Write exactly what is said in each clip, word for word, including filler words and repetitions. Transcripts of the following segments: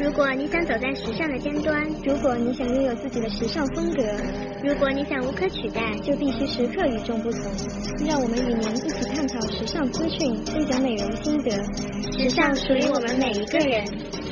如果你想走在时尚的尖端，如果你想拥有自己的时尚风格，如果你想无可取代，就必须时刻与众不同。让我们与您一起探讨时尚资讯，分享美容心得。时尚属于我们每一个人。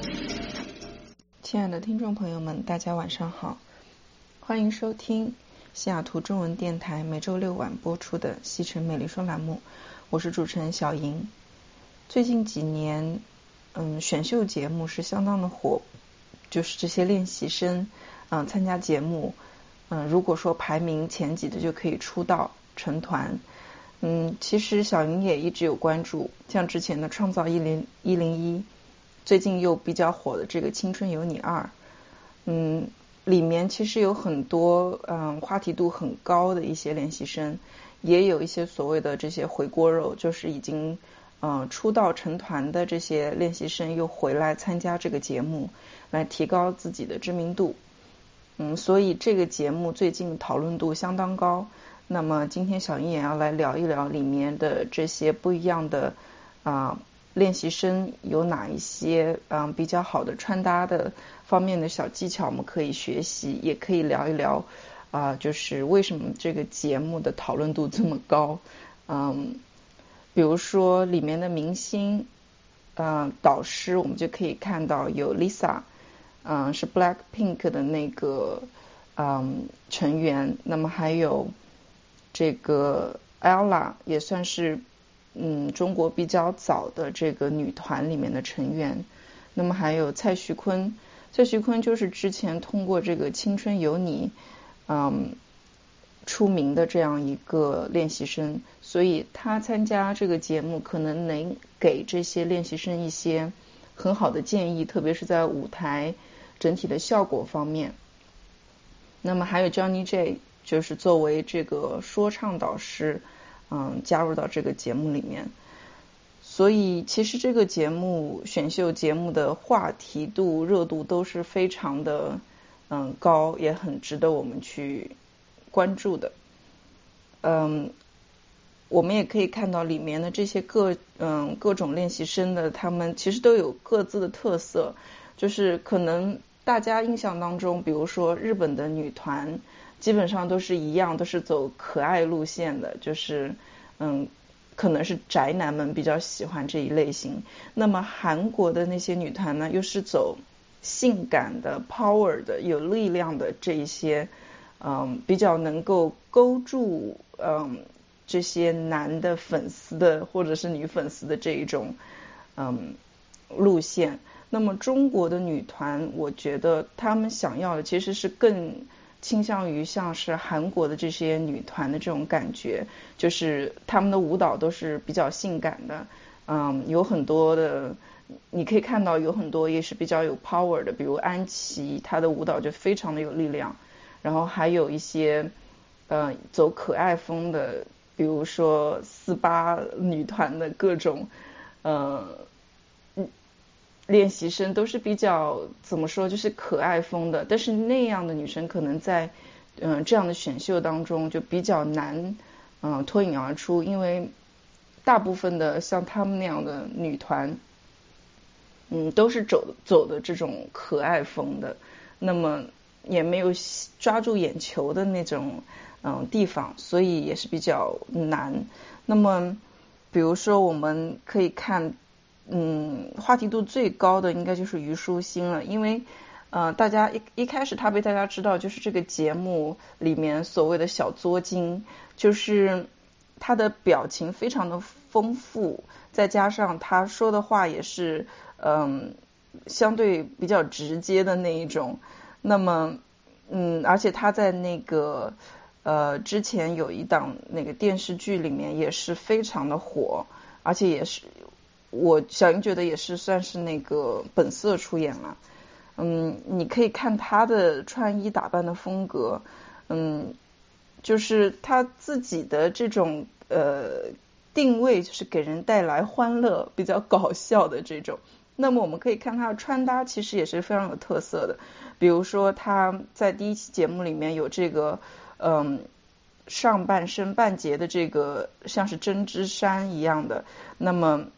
亲爱的听众朋友们，大家晚上好，欢迎收听西雅图中文电台每周六晚播出的西城美丽说栏目，我是主持人小莹。最近几年嗯，选秀节目是相当的火，就是这些练习生嗯参加节目嗯，如果说排名前几的就可以出道成团。嗯，其实小莹也一直有关注，像之前的创造一零一，最近又比较火的这个青春有你二，嗯，里面其实有很多嗯话题度很高的一些练习生，也有一些所谓的这些回锅肉，就是已经嗯出道成团的这些练习生又回来参加这个节目，来提高自己的知名度。嗯，所以这个节目最近讨论度相当高。那么今天小莹也要来聊一聊里面的这些不一样的啊、呃、练习生有哪一些嗯、呃、比较好的穿搭的方面的小技巧我们可以学习，也可以聊一聊啊、呃、就是为什么这个节目的讨论度这么高。嗯，比如说里面的明星呃导师，我们就可以看到有 Lisa， 嗯、呃、是 Blackpink 的那个嗯成员，那么还有这个 Ella 也算是嗯中国比较早的这个女团里面的成员。那么还有蔡徐坤，蔡徐坤就是之前通过这个青春有你嗯出名的这样一个练习生，所以他参加这个节目可能能给这些练习生一些很好的建议，特别是在舞台整体的效果方面。那么还有 Johnny J，就是作为这个说唱导师嗯加入到这个节目里面。所以其实这个节目选秀节目的话题度热度都是非常的嗯高，也很值得我们去关注的。嗯，我们也可以看到里面的这些各嗯各种练习生的他们其实都有各自的特色，就是可能大家印象当中比如说日本的女团基本上都是一样，都是走可爱路线的，就是嗯，可能是宅男们比较喜欢这一类型。那么韩国的那些女团呢，又是走性感的 power 的有力量的这一些嗯，比较能够勾住嗯这些男的粉丝的或者是女粉丝的这一种嗯路线。那么中国的女团我觉得他们想要的其实是更倾向于像是韩国的这些女团的这种感觉，就是他们的舞蹈都是比较性感的，嗯，有很多的你可以看到有很多也是比较有 power 的，比如安琪她的舞蹈就非常的有力量。然后还有一些呃走可爱风的，比如说四八女团的各种呃练习生都是比较怎么说，就是可爱风的，但是那样的女生可能在嗯、呃、这样的选秀当中就比较难嗯、呃、脱颖而出，因为大部分的像她们那样的女团嗯都是走走的这种可爱风的，那么也没有抓住眼球的那种嗯地方，所以也是比较难。那么比如说我们可以看嗯话题度最高的应该就是虞书欣了，因为呃大家一一开始他被大家知道就是这个节目里面所谓的小作精，就是他的表情非常的丰富，再加上他说的话也是嗯相对比较直接的那一种。那么嗯而且他在那个呃之前有一档那个电视剧里面也是非常的火，而且也是我小莹觉得也是算是那个本色出演了。嗯，你可以看他的穿衣打扮的风格，嗯，就是他自己的这种呃定位就是给人带来欢乐比较搞笑的这种。那么我们可以看他的穿搭其实也是非常有特色的，比如说他在第一期节目里面有这个嗯上半身半截的这个像是针织衫一样的，那么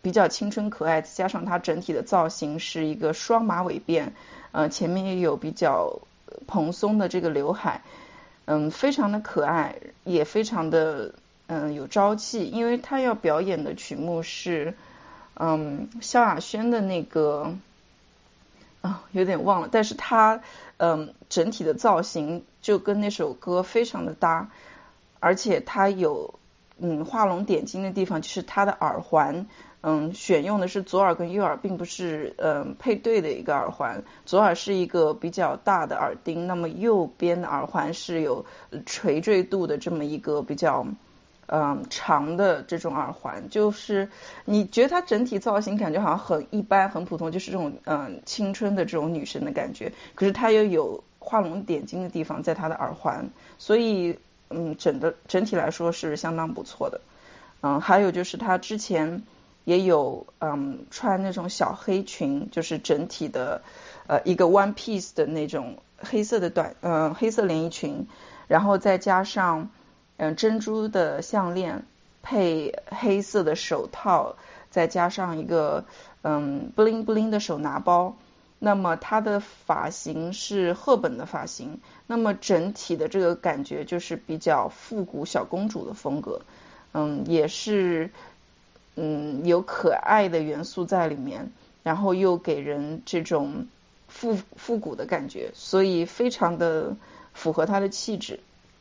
比较青春可爱，加上它整体的造型是一个双马尾辫，呃，前面也有比较蓬松的这个刘海，嗯，非常的可爱，也非常的嗯有朝气，因为他要表演的曲目是嗯萧亚轩的那个啊、哦、有点忘了，但是他嗯整体的造型就跟那首歌非常的搭，而且他有嗯画龙点睛的地方，就是他的耳环。嗯，选用的是左耳跟右耳，并不是嗯配对的一个耳环。左耳是一个比较大的耳钉，那么右边的耳环是有垂坠度的这么一个比较嗯长的这种耳环。就是你觉得它整体造型感觉好像很一般、很普通，就是这种嗯青春的这种女生的感觉。可是它又有画龙点睛的地方在它的耳环，所以嗯整的整体来说是相当不错的。嗯，还有就是它之前。也有嗯穿那种小黑裙，就是整体的呃一个 one piece 的那种黑色的短嗯、呃、黑色连衣裙，然后再加上嗯、呃、珍珠的项链配黑色的手套，再加上一个嗯 bling bling 的手拿包。那么它的发型是赫本的发型，那么整体的这个感觉就是比较复古小公主的风格，嗯也是。嗯，有可爱的元素在里面，然后又给人这种复复古的感觉，所以非常的符合他的气质。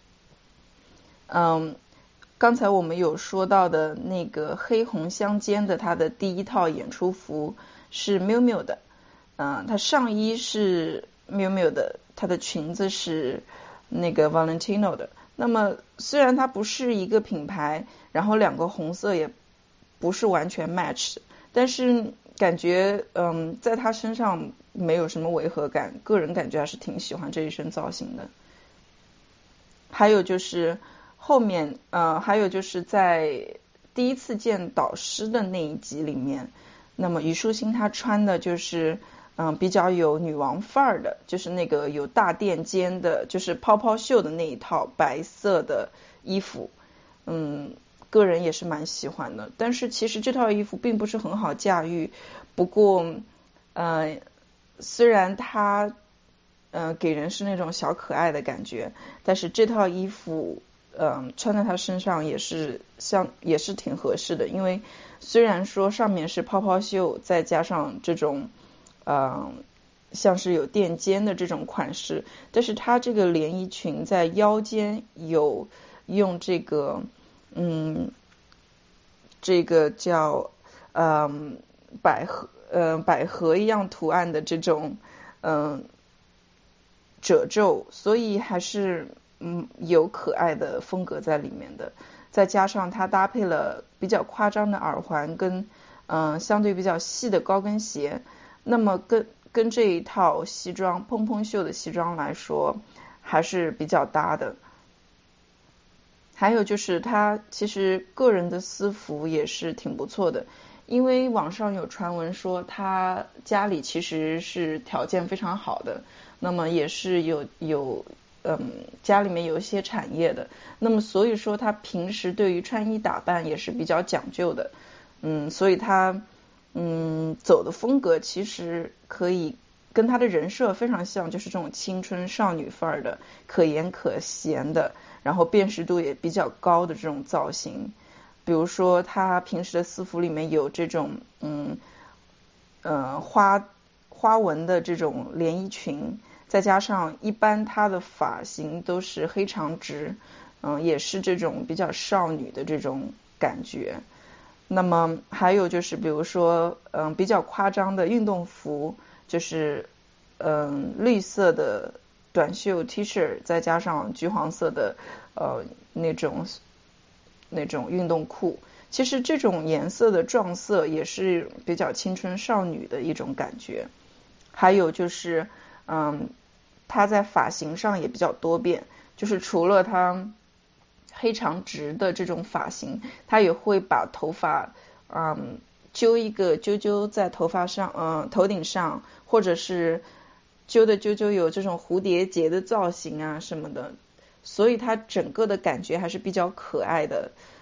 嗯，刚才我们有说到的那个黑红相间的，他的第一套演出服是 miu miu 的，嗯，它上衣是 miu miu 的，它的裙子是那个 Valentino 的。那么虽然它不是一个品牌，然后两个红色也不是完全 match， 但是感觉嗯，在他身上没有什么违和感，个人感觉还是挺喜欢这一身造型的。还有就是后面呃，还有就是在第一次见导师的那一集里面，那么虞书欣她穿的就是嗯、呃、比较有女王范儿的，就是那个有大垫肩的，就是泡泡袖的那一套白色的衣服，嗯。个人也是蛮喜欢的，但是其实这套衣服并不是很好驾驭。不过，呃，虽然它，呃，给人是那种小可爱的感觉，但是这套衣服，嗯、呃，穿在他身上也是像也是挺合适的。因为虽然说上面是泡泡袖，再加上这种，呃，像是有垫肩的这种款式，但是它这个连衣裙在腰间有用这个。嗯，这个叫嗯百合呃百合一样图案的这种嗯褶皱，所以还是嗯有可爱的风格在里面的。再加上它搭配了比较夸张的耳环跟嗯相对比较细的高跟鞋，那么跟跟这一套西装蓬蓬袖的西装来说还是比较搭的。还有就是他其实个人的私服也是挺不错的，因为网上有传闻说他家里其实是条件非常好的，那么也是有有嗯家里面有一些产业的，那么所以说他平时对于穿衣打扮也是比较讲究的，嗯，所以他嗯走的风格其实可以跟他的人设非常像，就是这种青春少女范儿的，可盐可咸的。然后辨识度也比较高的这种造型，比如说他平时的私服里面有这种嗯呃花花纹的这种连衣裙，再加上一般他的发型都是黑长直，嗯、呃、也是这种比较少女的这种感觉。那么还有就是比如说嗯、呃、比较夸张的运动服，就是嗯、呃、绿色的短袖 T 恤，再加上橘黄色的呃那种那种运动裤，其实这种颜色的撞色也是比较青春少女的一种感觉。还有就是嗯她在发型上也比较多变，就是除了她黑长直的这种发型，她也会把头发嗯揪一个揪揪在头发上嗯头顶上，或者是揪的揪揪有这种蝴蝶结的造型啊什么的，所以它整个的感觉还是比较可爱的这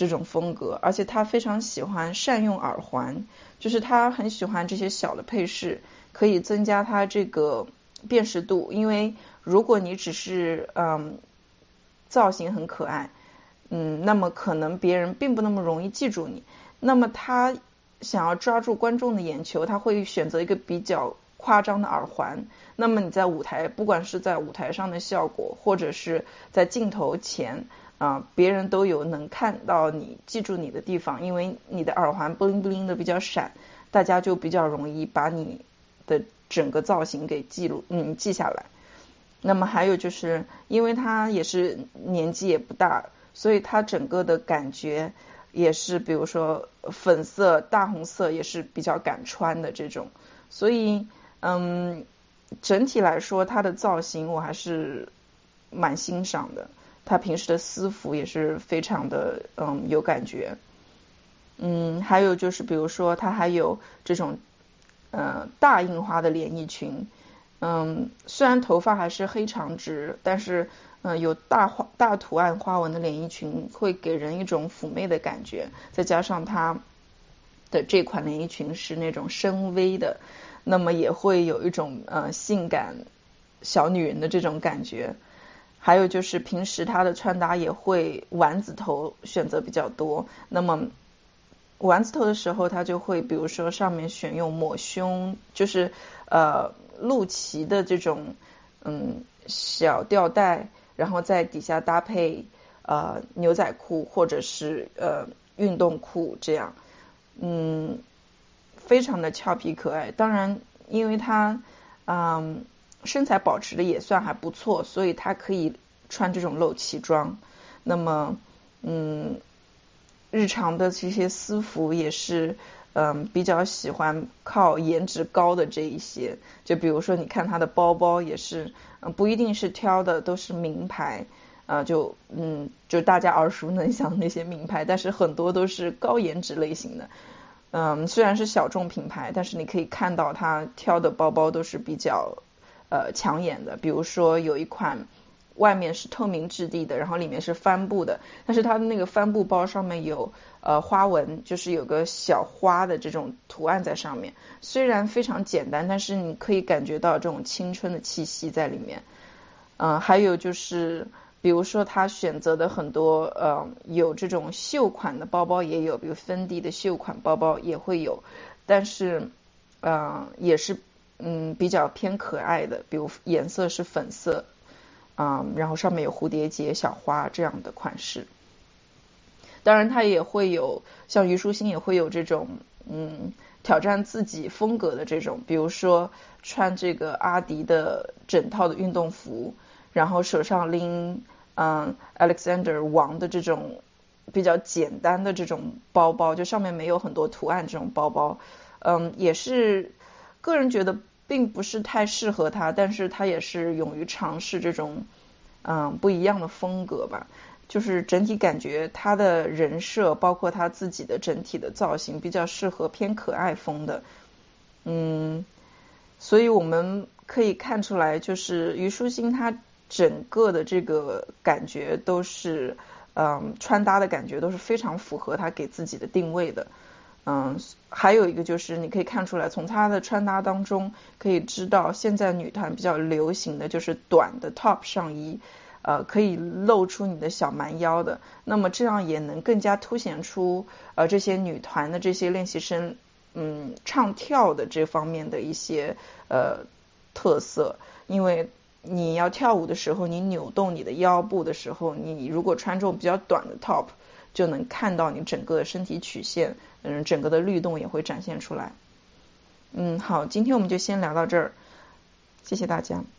这种风格，而且他非常喜欢善用耳环，就是他很喜欢这些小的配饰，可以增加他这个辨识度。因为如果你只是嗯造型很可爱，嗯，那么可能别人并不那么容易记住你。那么他想要抓住观众的眼球，他会选择一个比较夸张的耳环。那么你在舞台，不管是在舞台上的效果，或者是在镜头前啊、呃，别人都有能看到你、记住你的地方，因为你的耳环 bling bling 的比较闪，大家就比较容易把你的整个造型给记录，嗯，记下来。那么还有就是，因为他也是年纪也不大，所以他整个的感觉也是，比如说粉色、大红色也是比较敢穿的这种，所以嗯，整体来说他的造型我还是蛮欣赏的。他平时的私服也是非常的嗯有感觉。嗯，还有就是比如说他还有这种呃大印花的连衣裙。嗯，虽然头发还是黑长直，但是嗯、呃、有大花大图案花纹的连衣裙会给人一种妩媚的感觉，再加上它的这款连衣裙是那种深 V 的，那么也会有一种呃性感小女人的这种感觉。还有就是平时她的穿搭也会丸子头选择比较多，那么丸子头的时候她就会比如说上面选用抹胸，就是呃露脐的这种嗯小吊带，然后在底下搭配呃牛仔裤或者是呃运动裤，这样嗯非常的俏皮可爱。当然因为她嗯身材保持的也算还不错，所以她可以穿这种露脐装。那么嗯日常的这些私服也是嗯比较喜欢靠颜值高的这一些，就比如说你看她的包包也是嗯不一定是挑的都是名牌啊、呃，就嗯就大家耳熟能详那些名牌，但是很多都是高颜值类型的。嗯虽然是小众品牌，但是你可以看到她挑的包包都是比较呃抢眼的。比如说有一款外面是透明质地的，然后里面是帆布的，但是它的那个帆布包上面有呃花纹，就是有个小花的这种图案在上面，虽然非常简单，但是你可以感觉到这种青春的气息在里面。嗯、呃，还有就是比如说他选择的很多呃有这种袖款的包包也有，比如芬迪的袖款包包也会有，但是呃也是嗯比较偏可爱的，比如颜色是粉色。嗯，然后上面有蝴蝶结、小花这样的款式。当然它也会有像虞书欣也会有这种嗯挑战自己风格的这种，比如说穿这个阿迪的整套的运动服，然后手上拎嗯 Alexander 王的这种比较简单的这种包包，就上面没有很多图案这种包包。嗯，也是个人觉得并不是太适合他，但是他也是勇于尝试这种嗯不一样的风格吧。就是整体感觉他的人设包括他自己的整体的造型比较适合偏可爱风的。嗯所以我们可以看出来，就是虞书欣他整个的这个感觉都是嗯穿搭的感觉都是非常符合他给自己的定位的。嗯，还有一个就是你可以看出来，从她的穿搭当中可以知道，现在女团比较流行的就是短的 top 上衣，呃，可以露出你的小蛮腰的。那么这样也能更加凸显出呃这些女团的这些练习生，嗯，唱跳的这方面的一些呃特色。因为你要跳舞的时候，你扭动你的腰部的时候，你如果穿这种比较短的 top，就能看到你整个的身体曲线，嗯，整个的律动也会展现出来。嗯，好，今天我们就先聊到这儿，谢谢大家。